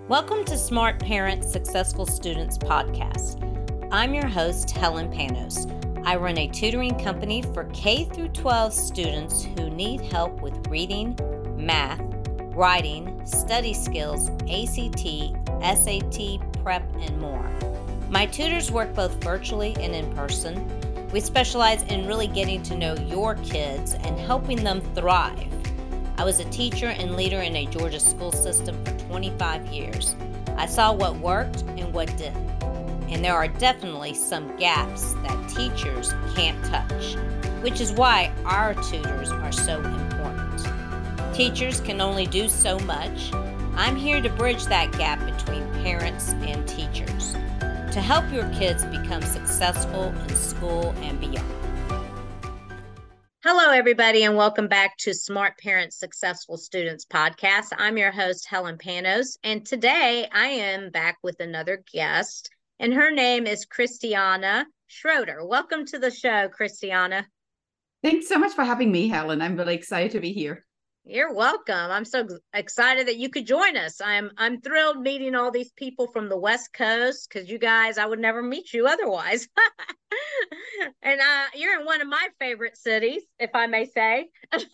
Welcome to Smart Parents, Successful Students podcast. I'm your host, Helen Panos. I run a tutoring company for K through 12 students who need help with reading, math, writing, study skills, ACT, SAT, prep, and more. My tutors work both virtually and in person. We specialize in really getting to know your kids and helping them thrive. I was a teacher and leader in a Georgia school system for 25 years. I saw what worked and what didn't. And there are definitely some gaps that teachers can't touch, which is why our tutors are so important. Teachers can only do so much. I'm here to bridge that gap between parents and teachers to help your kids become successful in school and beyond. Hello, everybody, and welcome back to Smart Parents, Successful Students podcast. I'm your host, Helen Panos, and today I am back with another guest, and her name is Christiana Schroeder. Welcome to the show, Christiana. Thanks so much for having me, Helen. I'm really excited to be here. You're welcome. I'm so excited that you could join us. I'm thrilled meeting all these people from the West Coast because you guys, I would never meet you otherwise. And you're in one of my favorite cities, if I may say.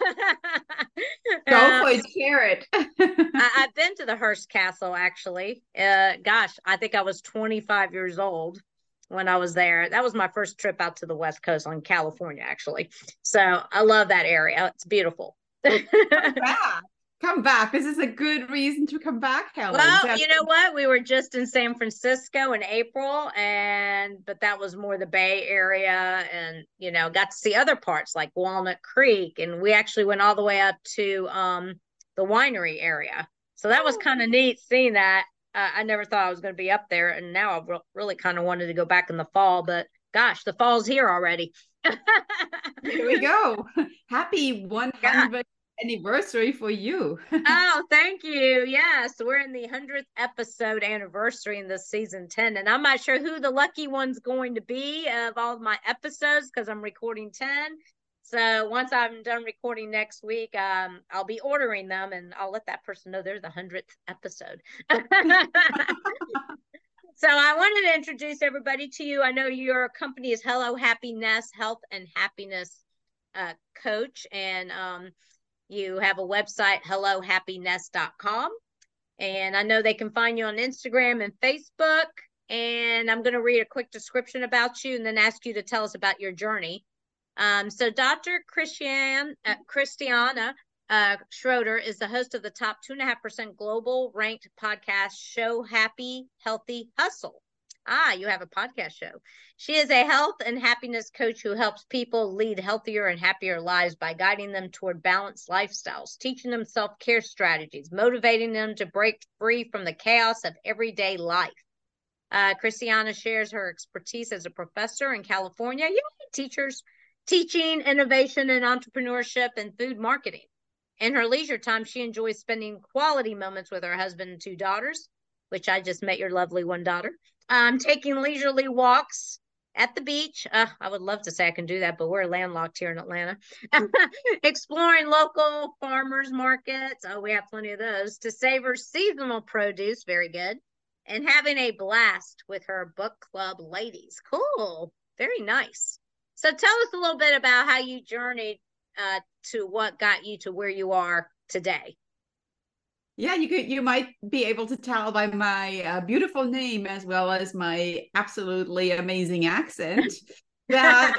Go for it, share it. I've been to the Hearst Castle, actually. I think I was 25 years old when I was there. That was my first trip out to the West Coast on California, actually. So I love that area. It's beautiful. Come back. This is a good reason to come back, Helen. Well, you know what? We were just in San Francisco in April, but that was more the Bay Area, and got to see other parts like Walnut Creek, and we actually went all the way up to the winery area. So that was kind of neat seeing that. I never thought I was going to be up there, and now I really kind of wanted to go back in the fall, but gosh, the fall's here already. Here we go. Happy 100th anniversary for you. Oh, thank you. Yes, we're in the 100th episode anniversary in this season 10, and I'm not sure who the lucky one's going to be of all of my episodes because I'm recording 10. So once I'm done recording next week, I'll be ordering them, and I'll let that person know they're the 100th episode. So I wanted to introduce everybody to you. I know your company is Hello Happy Nest, Health and Happiness Coach, and you have a website, hellohappynest.com. And I know they can find you on Instagram and Facebook. And I'm going to read a quick description about you and then ask you to tell us about your journey. So Dr. Christiana Schroeder is the host of the top 2.5% global ranked podcast show, Happy Healthy Hustle. You have a podcast show. She is a health and happiness coach who helps people lead healthier and happier lives by guiding them toward balanced lifestyles, teaching them self-care strategies, motivating them to break free from the chaos of everyday life. Christiana shares her expertise as a professor in California. Teaching innovation and entrepreneurship and food marketing. In her leisure time, she enjoys spending quality moments with her husband and 2 daughters, which I just met your lovely one daughter. Taking leisurely walks at the beach. I would love to say I can do that, but we're landlocked here in Atlanta. Exploring local farmers markets. We have plenty of those. To savor seasonal produce. Very good. And having a blast with her book club ladies. Cool. Very nice. So tell us a little bit about how you journeyed to what got you to where you are today. Yeah, you might be able to tell by my beautiful name as well as my absolutely amazing accent that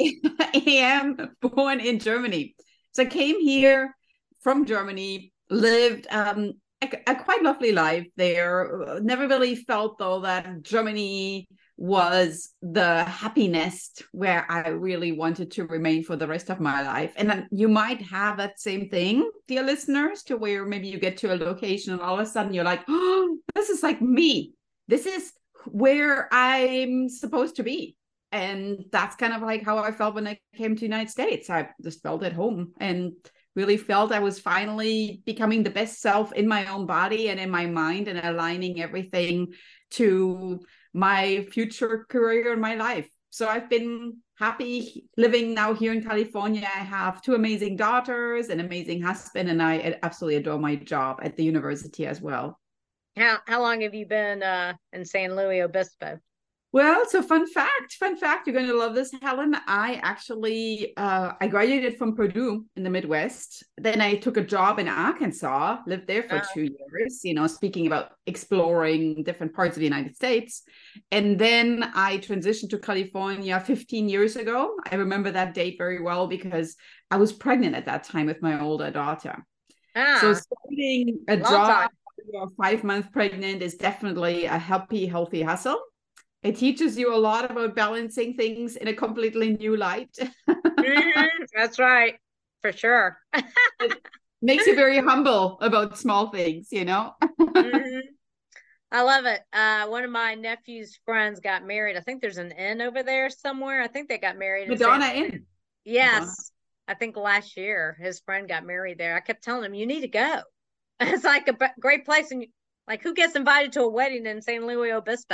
I am born in Germany. So I came here from Germany, lived a quite lovely life there. Never really felt though that Germany was the happy nest where I really wanted to remain for the rest of my life. And then you might have that same thing, dear listeners, to where maybe you get to a location and all of a sudden you're like, oh, this is like me. This is where I'm supposed to be. And that's kind of like how I felt when I came to the United States. I just felt at home and really felt I was finally becoming the best self in my own body and in my mind and aligning everything to my future career and my life. So I've been happy living now here in California. I have 2 amazing daughters, an amazing husband, and I absolutely adore my job at the university as well. How long have you been in San Luis Obispo? Well, so fun fact, you're going to love this, Helen. I actually I graduated from Purdue in the Midwest. Then I took a job in Arkansas, lived there for Oh, 2 years, speaking about exploring different parts of the United States. And then I transitioned to California 15 years ago. I remember that date very well because I was pregnant at that time with my older daughter. So ah, starting a long job time. when you're 5 months pregnant is definitely a healthy hustle. It teaches you a lot about balancing things in a completely new light. That's right, for sure. It makes you very humble about small things. Mhm. I love it. One of my nephew's friends got married. I think there's an inn over there somewhere. I think they got married in San. Madonna in. Madonna. Yes, I think last year his friend got married there. I kept telling him, "You need to go. It's like a great place." And like, who gets invited to a wedding in San Luis Obispo?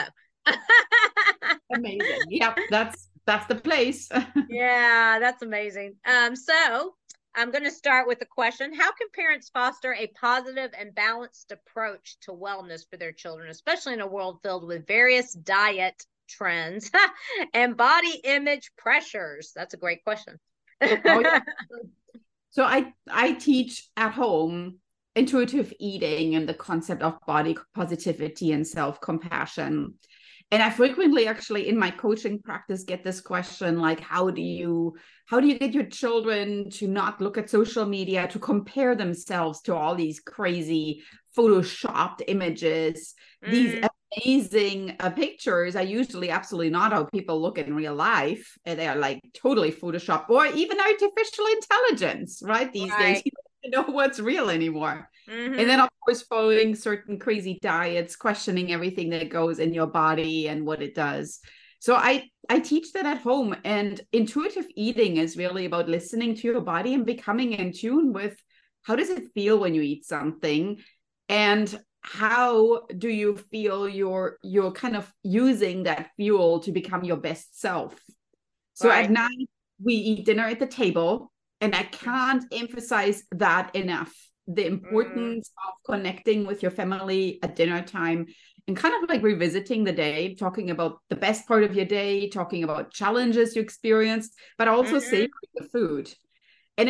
Amazing. Yep, that's the place. Yeah, that's amazing. So I'm going to start with a question. How can parents foster a positive and balanced approach to wellness for their children, especially in a world filled with various diet trends and body image pressures? That's a great question. Oh yeah. So I teach at home intuitive eating and the concept of body positivity and self-compassion. And I frequently actually in my coaching practice get this question like how do you get your children to not look at social media, to compare themselves to all these crazy photoshopped images, these Mm, amazing pictures are usually absolutely not how people look in real life. And they are like totally photoshopped or even artificial intelligence, right? These days, right. you don't know what's real anymore. And then, Mm-hmm. of course, following certain crazy diets, questioning everything that goes in your body and what it does. So I teach that at home. And intuitive eating is really about listening to your body and becoming in tune with how does it feel when you eat something, and how do you feel you're kind of using that fuel to become your best self. So at Right. night we eat dinner at the table, and I can't emphasize that enough, the Mm-hmm. importance of connecting with your family at dinner time and kind of like revisiting the day, talking about the best part of your day, talking about challenges you experienced, but also Mm-hmm. savoring the food. And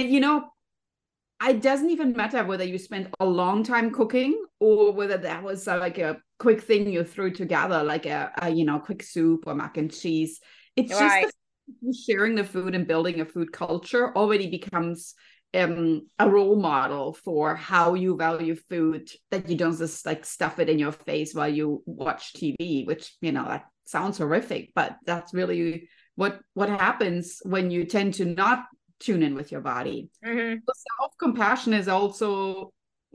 it doesn't even matter whether you spent a long time cooking or whether that was like a quick thing you threw together, like a quick soup or mac and cheese. It's just Right. the sharing the food and building a food culture already becomes a role model for how you value food, that you don't just like stuff it in your face while you watch TV, which that sounds horrific, but that's really what happens when you tend to not tune in with your body. Mm-hmm. Self-compassion is also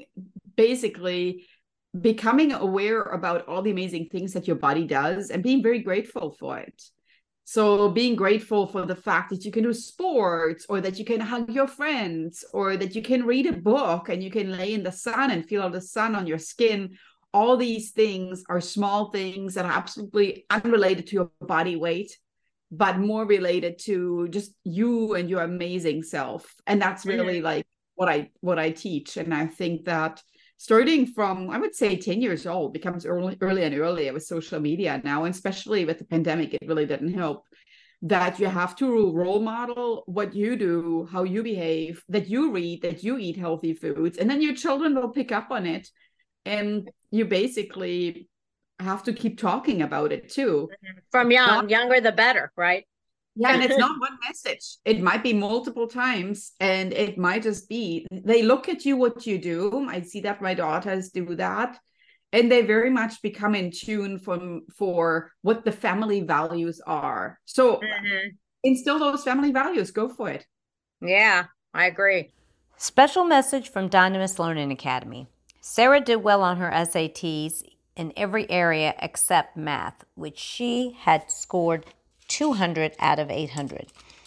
basically becoming aware about all the amazing things that your body does and being very grateful for it. So being grateful for the fact that you can do sports, or that you can hug your friends, or that you can read a book and you can lay in the sun and feel the sun on your skin. All these things are small things that are absolutely unrelated to your body weight, but more related to just you and your amazing self. And that's really Mm-hmm. like what I teach. And I think that starting from, I would say, 10 years old becomes early and earlier with social media now, and especially with the pandemic, it really didn't help, that you have to role model what you do, how you behave, that you read, that you eat healthy foods, and then your children will pick up on it. And you basically have to keep talking about it too. From It's not. young, younger the better, right? Yeah, and it's not one message. It might be multiple times, and it might just be they look at you, what you do. I see that my daughters do that, and they very much become in tune for what the family values are. So Mm-hmm. instill those family values. Go for it. Yeah, I agree. Special message from Dynamis Learning Academy. Sarah did well on her SATs in every area except math, which she had scored 200 out of 800.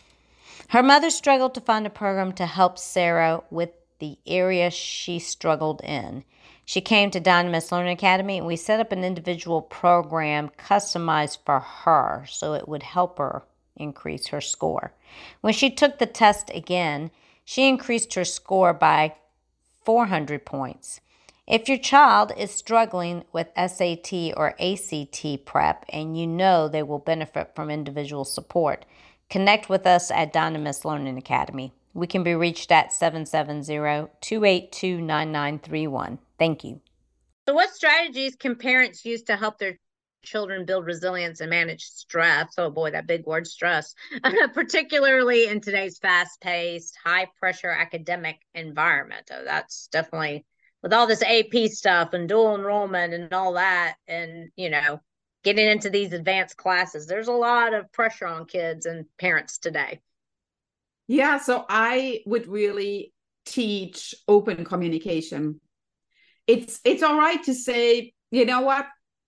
Her mother struggled to find a program to help Sarah with the area she struggled in. She came to Dynamis Learning Academy, and we set up an individual program customized for her so it would help her increase her score. When she took the test again, she increased her score by 400 points. If your child is struggling with SAT or ACT prep and you know they will benefit from individual support, connect with us at Dynamis Learning Academy. We can be reached at 770-282-9931. Thank you. So what strategies can parents use to help their children build resilience and manage stress? Oh boy, that big word, stress, particularly in today's fast-paced, high-pressure academic environment. Oh, that's definitely, with all this AP stuff and dual enrollment and all that, and, you know, getting into these advanced classes, there's a lot of pressure on kids and parents today. Yeah, so I would really teach open communication. It's all right to say, you know what,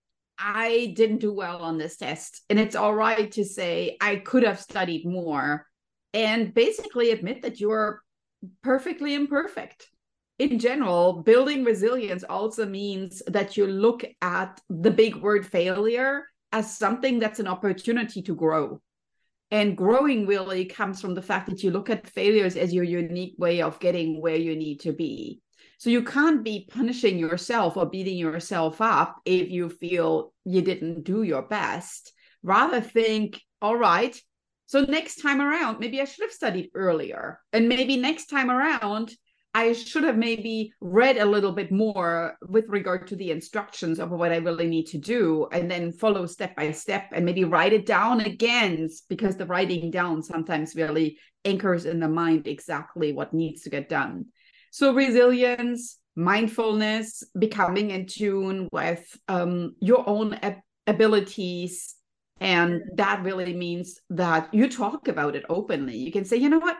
I didn't do well on this test. And it's all right to say, I could have studied more. And basically admit that you're perfectly imperfect. In general, building resilience also means that you look at the big word failure as something that's an opportunity to grow. And growing really comes from the fact that you look at failures as your unique way of getting where you need to be. So you can't be punishing yourself or beating yourself up if you feel you didn't do your best. Rather think, all right, so next time around, maybe I should have studied earlier. And maybe next time around, I should have maybe read a little bit more with regard to the instructions of what I really need to do, and then follow step by step and maybe write it down again, because the writing down sometimes really anchors in the mind exactly what needs to get done. So resilience, mindfulness, becoming in tune with your own abilities. And that really means that you talk about it openly. You can say, you know what?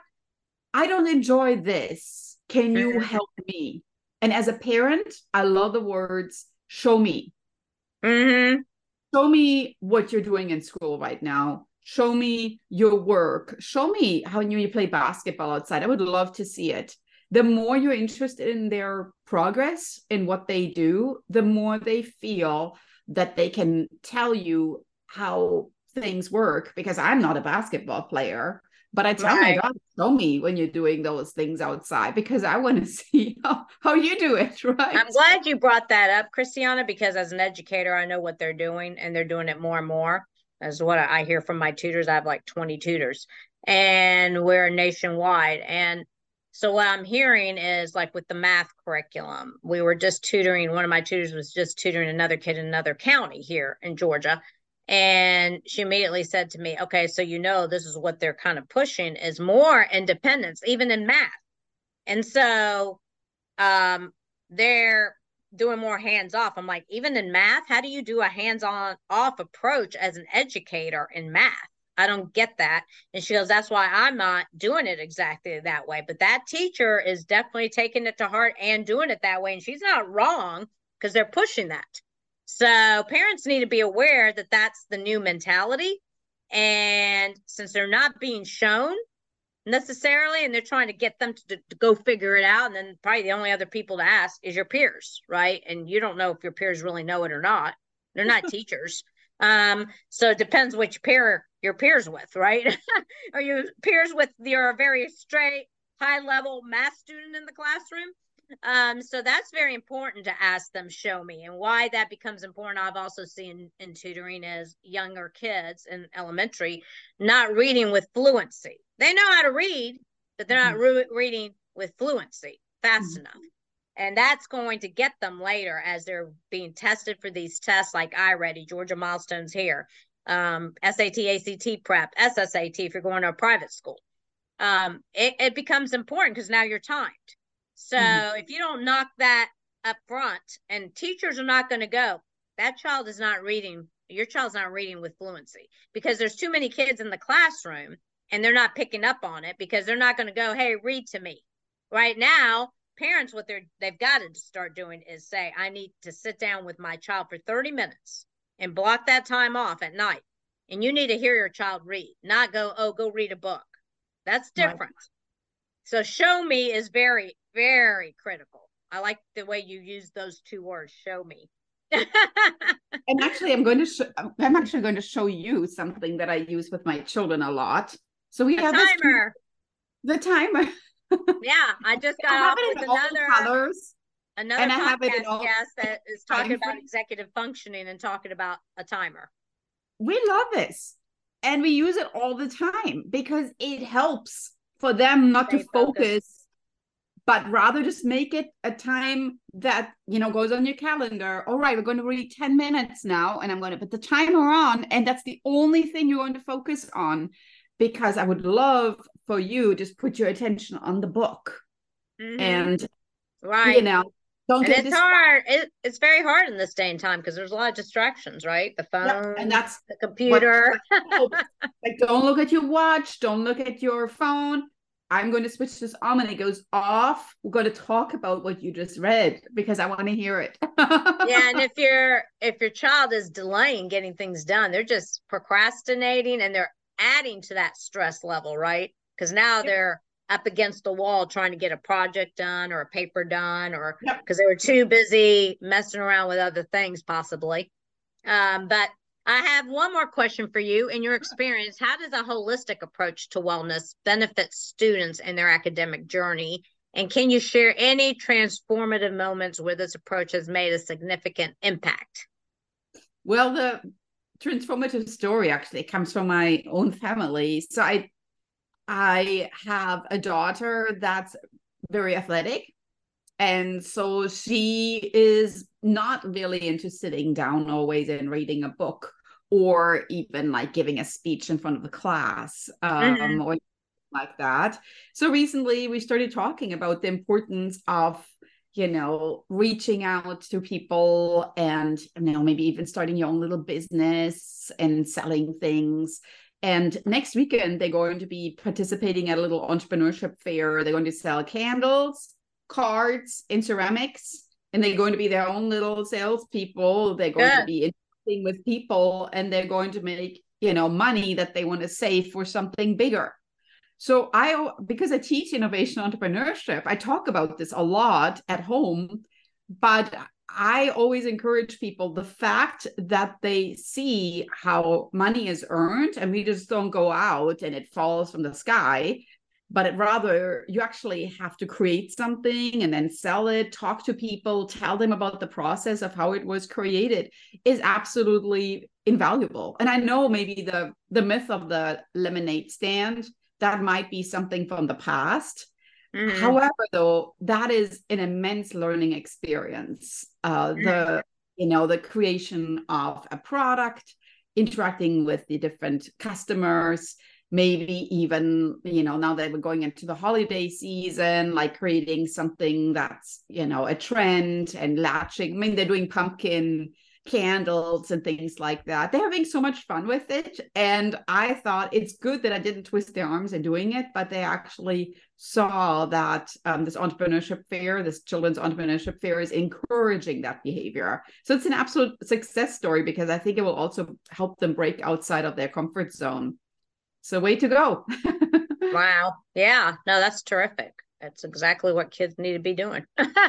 I don't enjoy this. Can you help me? And as a parent, I love the words, show me. Mm-hmm. Show me what you're doing in school right now. Show me your work. Show me how you play basketball outside. I would love to see it. The more you're interested in their progress, in what they do, the more they feel that they can tell you how things work. Because I'm not a basketball player, but I tell my daughter, show me when you're doing those things outside, because I want to see how you do it, right? I'm glad you brought that up, Christiana, because as an educator, I know what they're doing, and they're doing it more and more. As what I hear from my tutors. I have like 20 tutors, and we're nationwide. And so what I'm hearing is, like with the math curriculum, we were just tutoring, one of my tutors was just tutoring another kid in another county here in Georgia. And she immediately said to me, okay, so you know, this is what they're kind of pushing, is more independence, even in math. And so they're doing more hands-off. I'm like, even in math, how do you do a hands-on off approach as an educator in math? I don't get that. And she goes, that's why I'm not doing it exactly that way. But that teacher is definitely taking it to heart and doing it that way. And she's not wrong, because they're pushing that. So parents need to be aware that that's the new mentality. And since they're not being shown necessarily, and they're trying to get them to go figure it out, and then probably the only other people to ask is your peers, right? And you don't know if your peers really know it or not. They're not teachers. So it depends which pair your peers with, right? Are you peers with your very straight, high level math student in the classroom? So that's very important to ask them, show me. And why that becomes important, I've also seen in tutoring, is younger kids in elementary not reading with fluency. They know how to read, but they're not reading with fluency fast enough. And that's going to get them later as they're being tested for these tests like iReady, Georgia Milestones here, SAT, ACT prep, SSAT if you're going to a private school. It becomes important because now you're timed. So if you don't knock that up front, and teachers are not going to go, that child is not reading, your child's not reading with fluency, because there's too many kids in the classroom and they're not picking up on it, because they're not going to go, hey, read to me. Right now, parents, what they've got to start doing is say, I need to sit down with my child for 30 minutes and block that time off at night. And you need to hear your child read, not go, oh, go read a book. That's different. Right. So show me is very, very critical. I like the way you use those two words, show me. And actually, I'm actually going to show you something that I use with my children a lot. So we have timer. The timer. Yeah, I just got off with another colors. another And I have it in podcast all guest that is talking time about frame. executive functioning and talking about a timer. We love this. And we use it all the time because it helps for them not to Stay focused. focus, but rather just make it a time that, goes on your calendar. All right, we're going to read 10 minutes now, and I'm going to put the timer on, and that's the only thing you're going to focus on, because I would love for you just put your attention on the book. And, Right. don't And get it's hard. It's very hard in this day and time because there's a lot of distractions, right? The phone, Yep. And that's the computer. like, don't look at your watch, don't look at your phone. I'm going to switch this on, and it goes off. We're going to talk about what you just read because I want to hear it. Yeah, and if your child is delaying getting things done, they're just procrastinating and they're adding to that stress level, right? Because now they're up against the wall trying to get a project done or a paper done, or because they were too busy messing around with other things, possibly. But I have one more question for you. In your experience, how does a holistic approach to wellness benefit students in their academic journey? And can you share any transformative moments where this approach has made a significant impact? Well, the transformative story actually comes from my own family. So I have a daughter that's very athletic. And so she is not really into sitting down always and reading a book, or even like giving a speech in front of the class, or like that. So recently we started talking about the importance of, reaching out to people, and, maybe even starting your own little business and selling things. And next weekend, they're going to be participating at a little entrepreneurship fair. They're going to sell candles, cards, and ceramics, and they're going to be their own little salespeople. They're going to be interacting with people, and they're going to make, money that they want to save for something bigger. So because I teach innovation entrepreneurship, I talk about this a lot at home, but I always encourage people, the fact that they see how money is earned, and we just don't go out and it falls from the sky, but rather you actually have to create something and then sell it, talk to people, tell them about the process of how it was created, is absolutely invaluable. And I know maybe the myth of the lemonade stand, that might be something from the past. However, though, that is an immense learning experience. The creation of a product, interacting with the different customers, maybe even, now that we're going into the holiday season, like creating something that's, a trend and latching. I mean, they're doing pumpkin candles and things like that. They're having so much fun with it. And I thought it's good that I didn't twist their arms in doing it, but they actually saw that this entrepreneurship fair, this children's entrepreneurship fair, is encouraging that behavior. So it's an absolute success story, because I think it will also help them break outside of their comfort zone. So way to go. Wow. Yeah. No, that's terrific. That's exactly what kids need to be doing.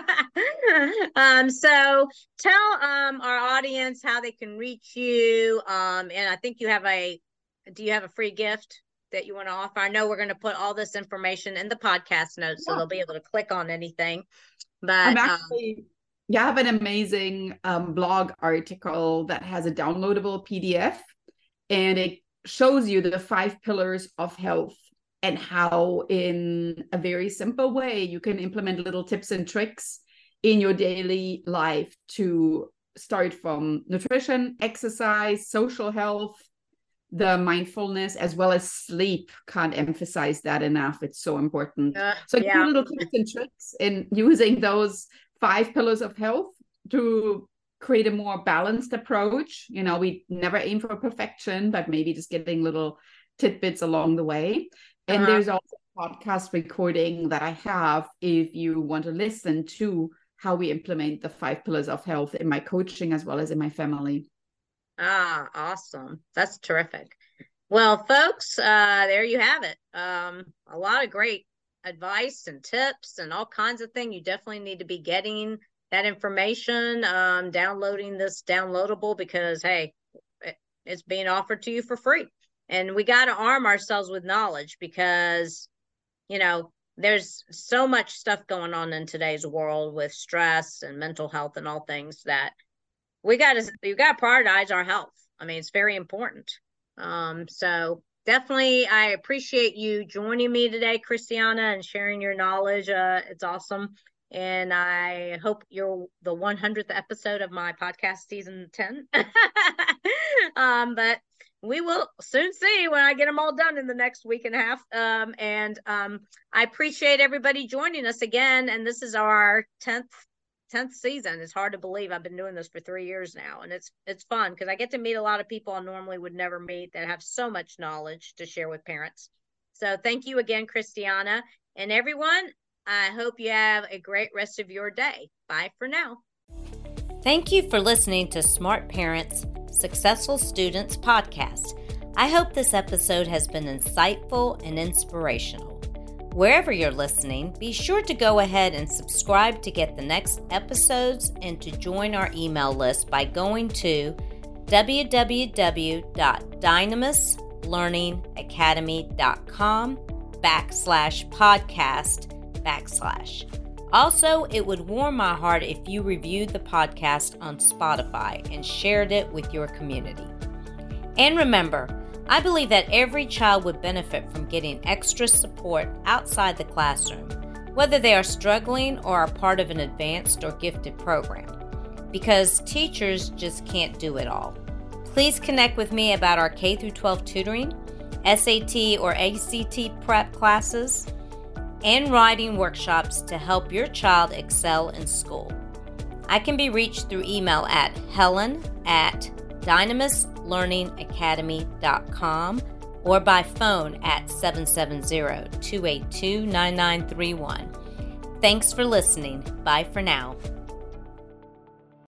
So tell our audience how they can reach you. And I think do you have a free gift that you want to offer? I know we're going to put all this information in the podcast notes, so they'll be able to click on anything. But I'm actually, I have an amazing blog article that has a downloadable PDF, and it shows you the 5 pillars of health, and how in a very simple way you can implement little tips and tricks in your daily life to start from nutrition, exercise, social health, the mindfulness, as well as sleep. Can't emphasize that enough. It's so important. So little tips and tricks in using those 5 pillars of health to create a more balanced approach. We never aim for perfection, but maybe just getting little tidbits along the way. And there's also a podcast recording that I have if you want to listen to how we implement the 5 pillars of health in my coaching as well as in my family. Awesome. That's terrific. Well, folks, there you have it. A lot of great advice and tips and all kinds of things. You definitely need to be getting that information, downloading this downloadable, because, hey, it's being offered to you for free. And we got to arm ourselves with knowledge, because, there's so much stuff going on in today's world with stress and mental health and all things that you got to prioritize our health. I mean, it's very important. So definitely, I appreciate you joining me today, Christiana, and sharing your knowledge. It's awesome. And I hope you're the 100th episode of my podcast, season 10. But we will soon see when I get them all done in the next week and a half. I appreciate everybody joining us again. And this is our 10th season. It's hard to believe I've been doing this for 3 years now, and it's fun because I get to meet a lot of people I normally would never meet that have so much knowledge to share with parents. So thank you again, Christiana, and everyone. I hope you have a great rest of your day. Bye for now. Thank you for listening to Smart Parents, Successful Students podcast. I hope this episode has been insightful and inspirational. Wherever you're listening, be sure to go ahead and subscribe to get the next episodes and to join our email list by going to www.dynamislearningacademy.com/podcast/. Also, it would warm my heart if you reviewed the podcast on Spotify and shared it with your community. And remember, I believe that every child would benefit from getting extra support outside the classroom, whether they are struggling or are part of an advanced or gifted program, because teachers just can't do it all. Please connect with me about our K-12 tutoring, SAT or ACT prep classes, and writing workshops to help your child excel in school. I can be reached through email at helen@dynamislearningacademy.com or by phone at 770-282-9931. Thanks for listening. Bye for now.